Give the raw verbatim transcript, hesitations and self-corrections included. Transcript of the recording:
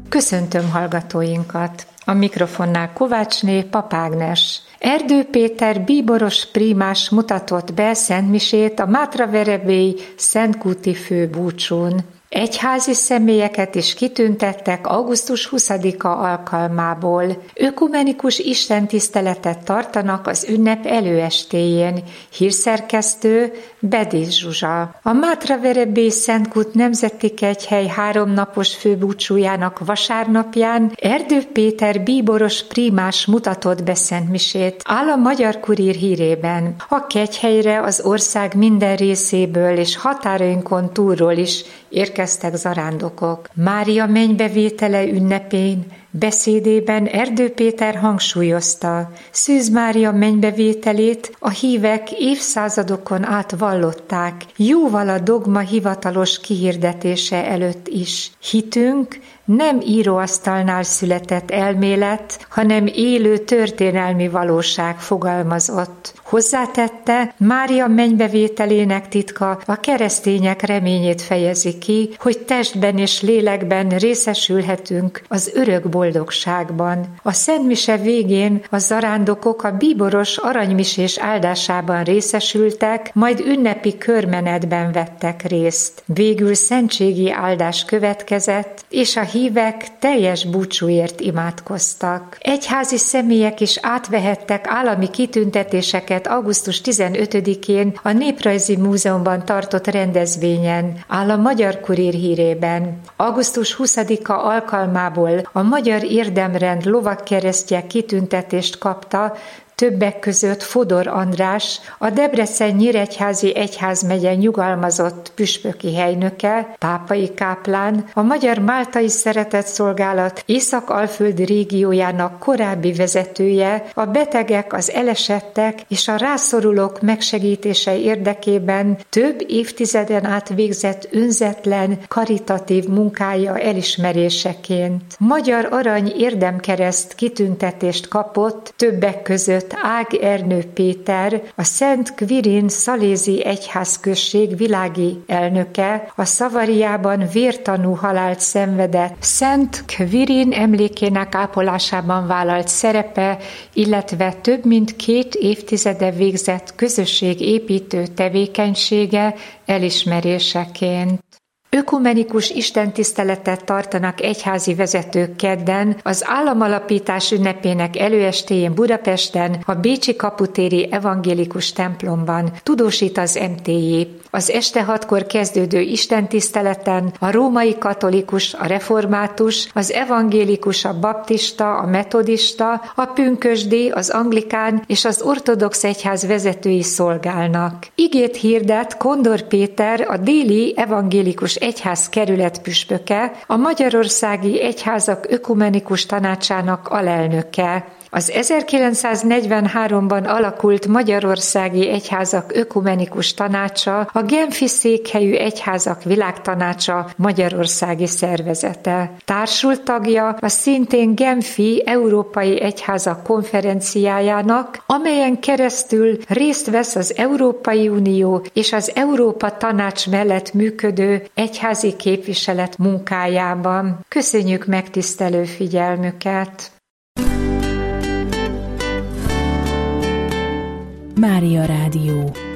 Köszöntöm hallgatóinkat! A mikrofonnál Kovácsné Pap Ágnes. Erdő Péter bíboros prímás mutatott be szentmisét a Mátraverebélyi Szentkúti főbúcsún. Egyházi személyeket is kitüntettek augusztus huszadika alkalmából. Ökumenikus istentiszteletet tartanak az ünnep előestéjén. Hírszerkesztő Bedész Zsuzsa. A Mátraverebélyi Szentkút Nemzeti Kegyhely háromnapos főbúcsújának vasárnapján Erdő Péter bíboros prímás mutatott be szentmisét, áll a Magyar Kurír hírében. A kegyhelyre az ország minden részéből és határainkon túlról is érkeztek zarándokok. Mária mennybevétele ünnepén beszédében Erdő Péter hangsúlyozta, Szűz Mária mennybevételét a hívek évszázadokon át vallották, jóval a dogma hivatalos kihirdetése előtt is. Hitünk nem íróasztalnál született elmélet, hanem élő történelmi valóság fogalmazott. Hozzátette, Mária mennybevételének titka a keresztények reményét fejezi ki, hogy testben és lélekben részesülhetünk az örök boldogságban. A szentmise végén a zarándokok a bíboros aranymisés áldásában részesültek, majd ünnepi körmenetben vettek részt. Végül szentségi áldás következett, és a hívek teljes búcsúért imádkoztak. Egyházi személyek is átvehettek állami kitüntetéseket augusztus tizenötödikén a Néprajzi Múzeumban tartott rendezvényen, áll a Magyar Kurír hírében. augusztus huszadika alkalmából a Magyar Érdemrend lovagkeresztje kitüntetést kapta, többek között Fodor András, a Debrecen-Nyíregyházi egyházmegye nyugalmazott püspöki helynöke, pápai káplán, a Magyar Máltai Szeretetszolgálat Észak-Alföldi régiójának korábbi vezetője, a betegek, az elesettek és a rászorulók megsegítése érdekében több évtizeden át végzett önzetlen, karitatív munkája elismeréseként. Magyar Arany Érdemkereszt kitüntetést kapott, többek között Ág Ernő Péter, a Szent Kvirin Szalézi Egyházközség világi elnöke, a Szavariában vértanú halált szenvedett Szent Kvirin emlékének ápolásában vállalt szerepe, illetve több mint két évtizede végzett közösségépítő tevékenysége elismeréseként. Ökumenikus istentiszteletet tartanak egyházi vezetők kedden az államalapítás ünnepének előestéjén Budapesten, a bécsi kaputéri evangélikus templomban, tudósít az em té jé. Az este hatkor kezdődő istentiszteleten a római katolikus, a református, az evangélikus, a baptista, a metodista, a pünkösdi, az anglikán és az ortodox egyház vezetői szolgálnak. Igét hirdet Kondor Péter, a déli evangélikus egyház kerület püspöke, a Magyarországi Egyházak Ökumenikus Tanácsának alelnöke. Az ezerkilencszáznegyvenháromban alakult Magyarországi Egyházak Ökumenikus Tanácsa, a Genfi székhelyű Egyházak Világtanácsa magyarországi szervezete. Társult tagja a szintén Genfi Európai Egyházak konferenciájának, amelyen keresztül részt vesz az Európai Unió és az Európa Tanács mellett működő egyházi képviselet munkájában. Köszönjük megtisztelő figyelmüket! Mária Rádió.